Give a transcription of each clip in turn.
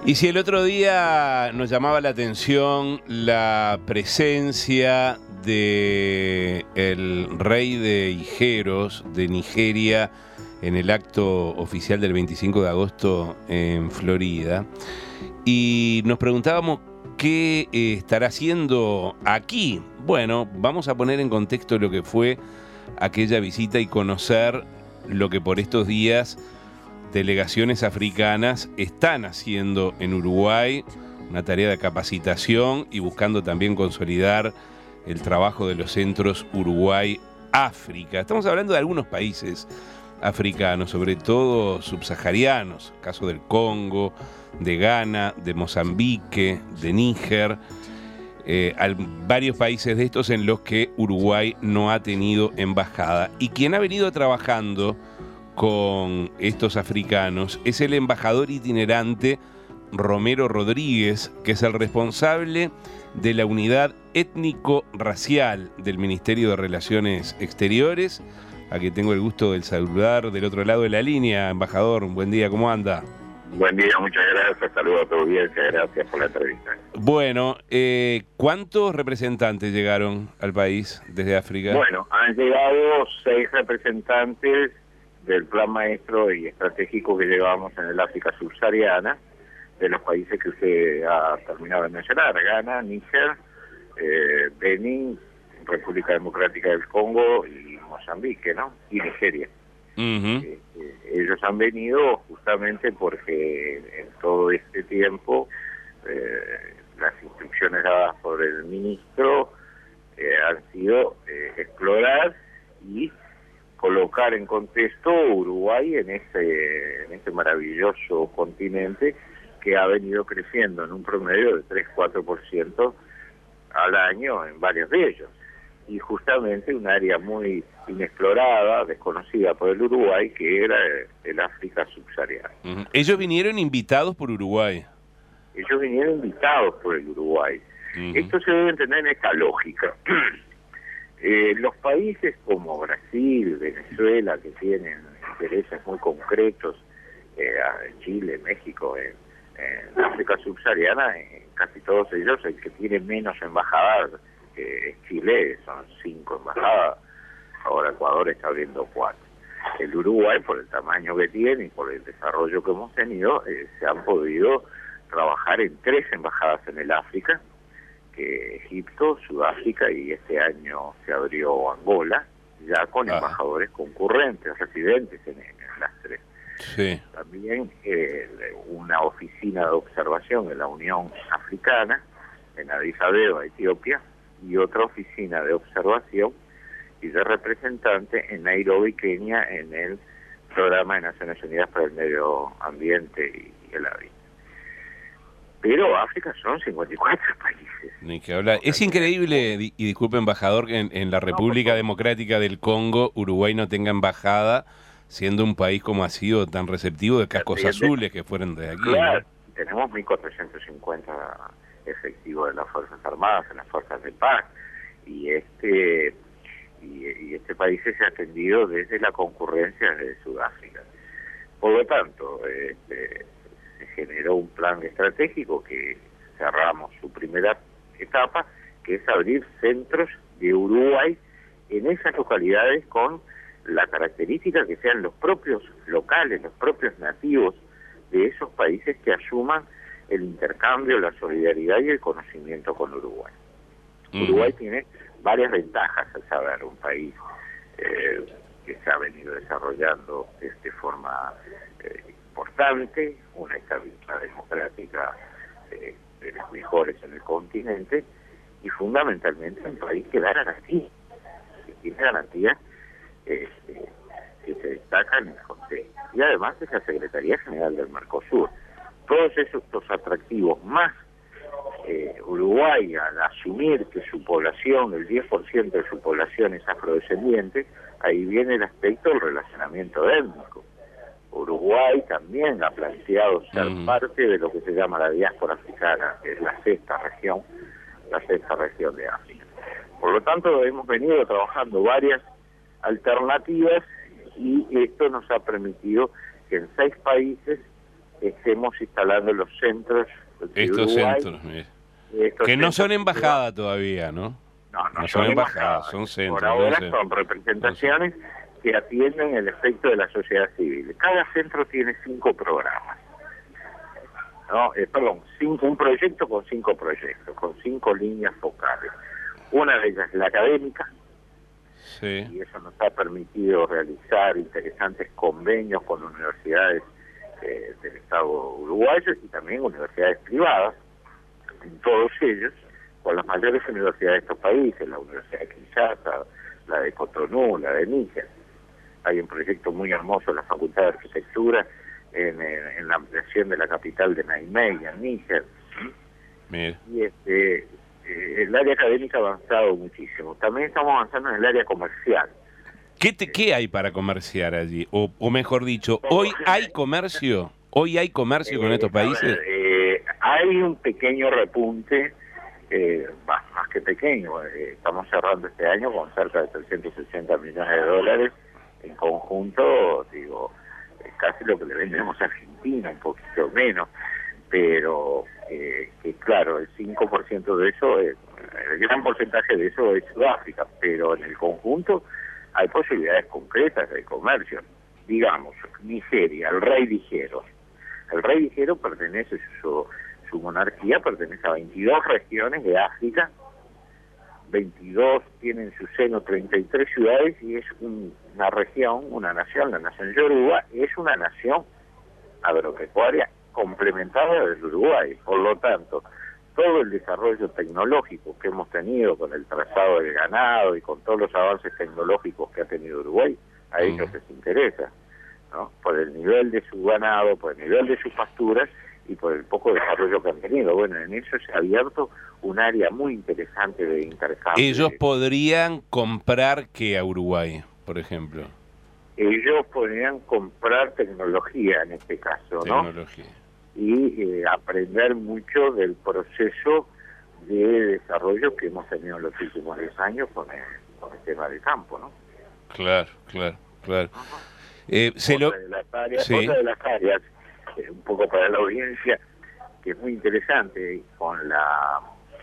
Y si el otro día nos llamaba la atención la presencia de el rey de Ijeros de Nigeria en el acto oficial del 25 de agosto en Florida, y nos preguntábamos qué estará haciendo aquí. Bueno, vamos a poner en contexto lo que fue aquella visita y conocer lo que por estos días delegaciones africanas están haciendo en Uruguay, una tarea de capacitación y buscando también consolidar el trabajo de los centros Uruguay-África. Estamos hablando de algunos países africanos, sobre todo subsaharianos, caso del Congo, de Ghana, de Mozambique, de Níger, varios países de estos en los que Uruguay no ha tenido embajada. Y quien ha venido trabajando con estos africanos es el embajador itinerante Romero Rodríguez, que es el responsable de la unidad étnico-racial del Ministerio de Relaciones Exteriores, a quien tengo el gusto de saludar del otro lado de la línea. Embajador, un buen día, ¿cómo anda? Buen día, muchas gracias, saludos a tu audiencia, gracias por la entrevista. Bueno, ¿cuántos representantes llegaron al país desde África? Bueno, han llegado 6 representantes del plan maestro y estratégico que llevamos en el África subsahariana, de los países que usted ha terminado de mencionar: Ghana, Níger, Benín, República Democrática del Congo y Mozambique, ¿no? Y Nigeria. Ellos han venido justamente porque en todo este tiempo las instrucciones dadas por el ministro han sido explorar y colocar en contexto Uruguay en este maravilloso continente que ha venido creciendo en un promedio de 3-4% al año en varios de ellos. Y justamente un área muy inexplorada, desconocida por el Uruguay, que era el África subsahariana. Ellos vinieron invitados por Uruguay. Ellos vinieron invitados por el Uruguay. Esto se debe entender en esta lógica. Los países como Brasil, Venezuela, que tienen intereses muy concretos, Chile, México, en África subsahariana, casi todos ellos, el que tiene menos embajadas es Chile, son 5 embajadas, ahora Ecuador está abriendo 4. El Uruguay, por el tamaño que tiene y por el desarrollo que hemos tenido, se han podido trabajar en 3 embajadas en el África, que Egipto, Sudáfrica, y este año se abrió Angola, ya con embajadores concurrentes, residentes en las 3. Sí. También una oficina de observación en la Unión Africana, en Addis Abeba, Etiopía, y otra oficina de observación y de representante en Nairobi, Kenia, en el Programa de Naciones Unidas para el Medio Ambiente y el Hábitat. Pero África son 54 países. Ni que hablar. Es increíble, y disculpe, embajador, que en la República Democrática del Congo Uruguay no tenga embajada, siendo un país como ha sido tan receptivo de cascos azules que fueron de aquí. Claro, ¿no? tenemos 1.450 efectivos de las Fuerzas Armadas, en las Fuerzas de Paz, y este país se ha atendido desde la concurrencia de Sudáfrica. Por lo tanto, se generó un plan estratégico que cerramos su primera etapa, que es abrir centros de Uruguay en esas localidades con la característica que sean los propios locales, los propios nativos de esos países que asuman el intercambio, la solidaridad y el conocimiento con Uruguay. Uruguay tiene varias ventajas al saber, un país que se ha venido desarrollando de forma importante, una estabilidad democrática de las mejores en el continente, y fundamentalmente un país que da garantías, que tiene garantías que se destacan en el contexto. Y además es la Secretaría General del Mercosur. Todos esos atractivos, más Uruguay, al asumir que su población, el 10% de su población es afrodescendiente, ahí viene el aspecto del relacionamiento étnico. Uruguay también ha planteado ser parte de lo que se llama la diáspora africana, que es la sexta región de África. Por lo tanto, hemos venido trabajando varias alternativas y esto nos ha permitido que en 6 países estemos instalando los centros de Estos Uruguay. centros, Estos que no centros son embajada todavía, ¿no? No son embajadas, son centros. Por ahora son representaciones que atienden el efecto de la sociedad civil. Cada centro tiene 5 programas. Un proyecto con 5 proyectos, con 5 líneas focales. Una de ellas es la académica, sí. Y eso nos ha permitido realizar interesantes convenios con universidades del Estado uruguayo y también universidades privadas, en todos ellos, con las mayores universidades de estos países, la Universidad de Kinshasa, la de Cotonú, la de Níger. Hay un proyecto muy hermoso en la Facultad de Arquitectura, en la ampliación de la capital de Niamey, en Níger. Y el área académica ha avanzado muchísimo. También estamos avanzando en el área comercial. ¿Qué hay para comerciar allí? O mejor dicho, ¿hoy hay comercio? ¿Hoy hay comercio con estos países? Hay un pequeño repunte, más que pequeño. Estamos cerrando este año con cerca de 360 millones de dólares. En conjunto, casi lo que le vendemos a Argentina, un poquito menos. Pero, que claro, el 5% de eso, el gran porcentaje de eso es Sudáfrica, pero en el conjunto hay posibilidades concretas de comercio. Digamos, Nigeria, el rey ligero. El rey ligero pertenece, su monarquía pertenece a 22 regiones de África, 22 tienen en su seno 33 ciudades y es una región, una nación, la nación Yoruba, es una nación agropecuaria complementada del Uruguay. Por lo tanto, todo el desarrollo tecnológico que hemos tenido con el trazado del ganado y con todos los avances tecnológicos que ha tenido Uruguay, a ellos les interesa, ¿no? Por el nivel de su ganado, por el nivel de sus pasturas y por el poco desarrollo que han tenido. Bueno, en eso se ha abierto un área muy interesante de intercambio. Ellos podrían comprar ¿qué a Uruguay, por ejemplo? Ellos podrían comprar tecnología en este caso, ¿no? Tecnología. Y aprender mucho del proceso de desarrollo que hemos tenido en los últimos 10 años con el tema del campo, ¿no? Claro. Otra de las áreas, un poco para la audiencia, que es muy interesante con la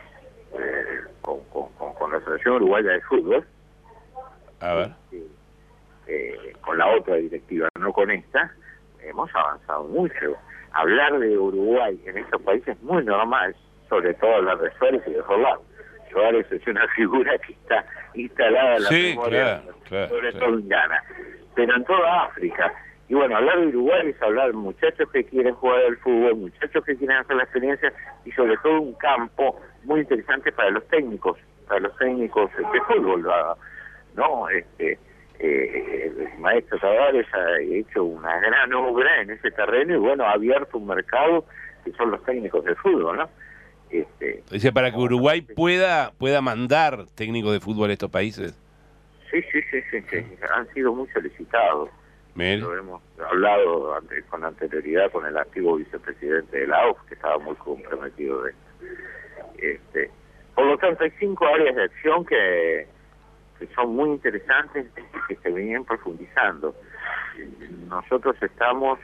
con la Asociación Uruguaya de Fútbol, a ver, con la otra directiva, no con esta, hemos avanzado mucho. Hablar de Uruguay en estos países es muy normal, sobre todo hablar de Suárez y de Rolando. Suárez es una figura que está instalada en la memoria, sobre todo en Ghana, pero en toda África. Y bueno, hablar de Uruguay es hablar de muchachos que quieren jugar al fútbol, muchachos que quieren hacer la experiencia y sobre todo un campo muy interesante para los técnicos de fútbol, ¿no? El maestro Tavares ha hecho una gran obra en ese terreno y bueno, ha abierto un mercado que son los técnicos de fútbol, ¿no? Dice, para que Uruguay pueda mandar técnicos de fútbol a estos países. Sí. Han sido muy solicitados. Lo hemos hablado con anterioridad con el antiguo vicepresidente de la AUF, que estaba muy comprometido de esto. Por lo tanto, hay 5 áreas de acción que son muy interesantes y que se vienen profundizando. Nosotros estamos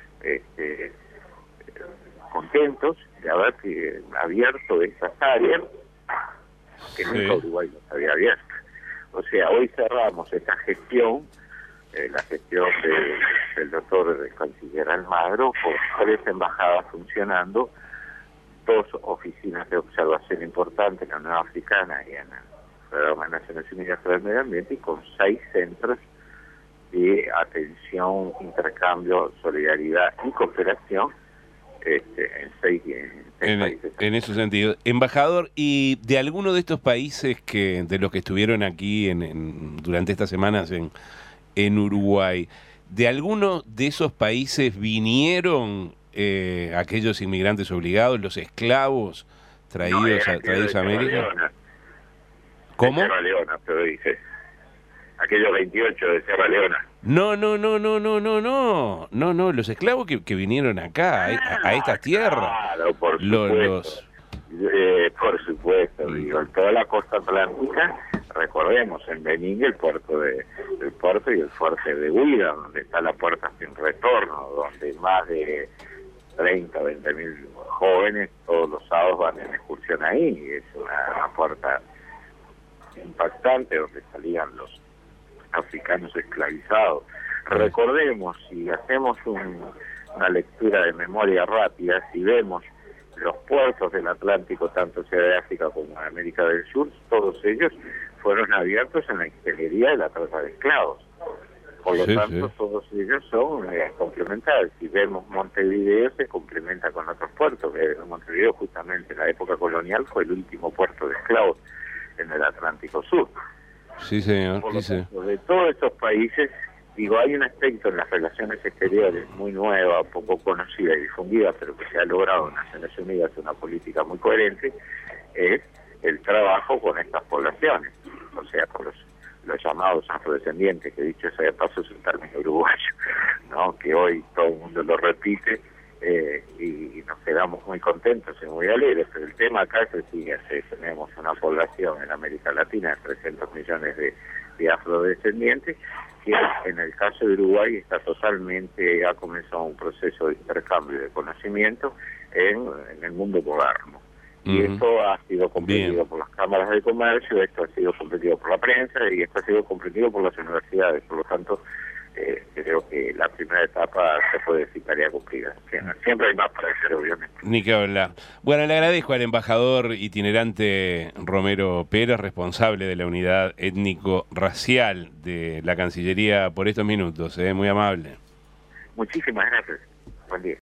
contentos de haber abierto esas áreas que nunca Uruguay nos había abierto. O sea, hoy cerramos esta gestión, la gestión del doctor canciller Almagro, con 3 embajadas funcionando, 2 oficinas de observación importantes en la Unión Africana y en el Programa de Naciones Unidas para el Medio Ambiente, y con 6 centros de atención, intercambio, solidaridad y cooperación en 6 países. En ese sentido. Embajador, ¿y de alguno de estos países de los que estuvieron aquí durante estas semanas en Uruguay, de alguno de esos países vinieron aquellos inmigrantes obligados, los esclavos traídos a América? ¿Cómo? De Sierra Leona, pero dice. Aquellos 28 de Sierra Leona. No, los esclavos que vinieron acá, a estas tierras. Claro, por supuesto. Por supuesto, digo, toda la costa atlántica, recordemos, en Benín el puerto y el fuerte de Huida, donde está la puerta sin retorno, donde más de 30, 20.000 jóvenes, todos los sábados van en excursión ahí, es una puerta impactante donde salían los africanos esclavizados. Recordemos, si hacemos una lectura de memoria rápida, si vemos los puertos del Atlántico, tanto sea de África como de América del Sur, todos ellos fueron abiertos en la ingeniería de la trata de esclavos. Por lo tanto, todos ellos son complementarios. Si vemos Montevideo, se complementa con otros puertos. Montevideo, justamente en la época colonial, fue el último puerto de esclavos en el Atlántico Sur. Sí, señor. Por lo tanto, de todos estos países, digo, hay un aspecto en las relaciones exteriores muy nueva, poco conocida y difundida, pero que se ha logrado en Naciones Unidas una política muy coherente, es el trabajo con estas poblaciones, o sea, con los llamados afrodescendientes, que dicho sea de paso es un término uruguayo, ¿no? Que hoy todo el mundo lo repite y nos quedamos muy contentos y muy alegres, pero el tema acá es el siguiente: tenemos una población en América Latina de 300 millones de afrodescendientes, que en el caso de Uruguay está totalmente, ha comenzado un proceso de intercambio de conocimiento en el mundo moderno. Y esto ha sido comprendido por las cámaras de comercio, esto ha sido comprendido por la prensa y esto ha sido comprendido por las universidades. Por lo tanto, creo que la primera etapa se puede decir tarea cumplida. Siempre hay más para hacer, obviamente. Ni que hablar. Bueno, le agradezco al embajador itinerante Romero Pérez, responsable de la unidad étnico-racial de la Cancillería, por estos minutos. Muy amable. Muchísimas gracias. Buen día.